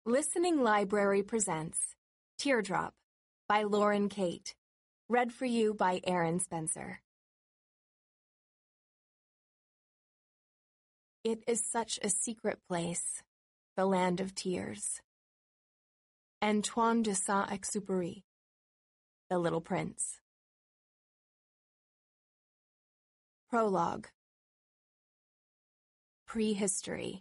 Listening Library presents Teardrop by Lauren Kate, read for you by Aaron Spencer. It is such a secret place, the land of tears. Antoine de Saint-Exupéry, The Little Prince. Prologue. Prehistory.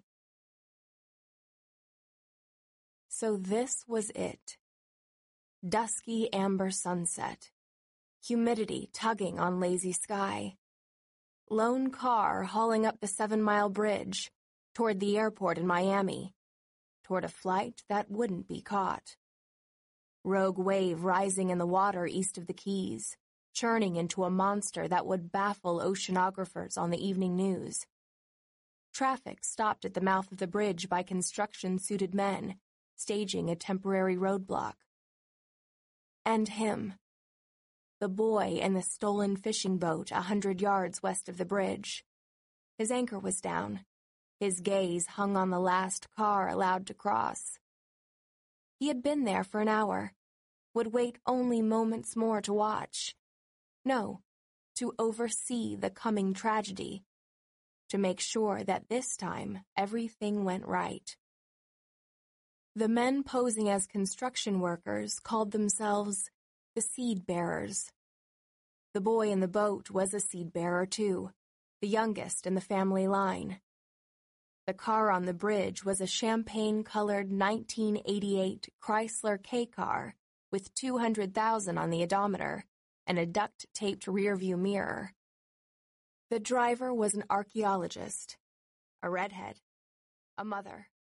So this was it. Dusky amber sunset. Humidity tugging on lazy sky. Lone car hauling up the 7-mile bridge toward the airport in Miami, toward a flight that wouldn't be caught. Rogue wave rising in the water east of the Keys, churning into a monster that would baffle oceanographers on the evening news. Traffic stopped at the mouth of the bridge by construction-suited men, staging a temporary roadblock. And him, the boy in the stolen fishing boat 100 yards west of the bridge. His anchor was down. His gaze hung on the last car allowed to cross. He had been there for an hour, would wait only moments more to watch. No, to oversee the coming tragedy, to make sure that this time everything went right. The men posing as construction workers called themselves the Seed Bearers. The boy in the boat was a seed bearer too, the youngest in the family line. The car on the bridge was a champagne-colored 1988 Chrysler K-car with 200,000 on the odometer and a duct-taped rearview mirror. The driver was an archaeologist, a redhead, a mother.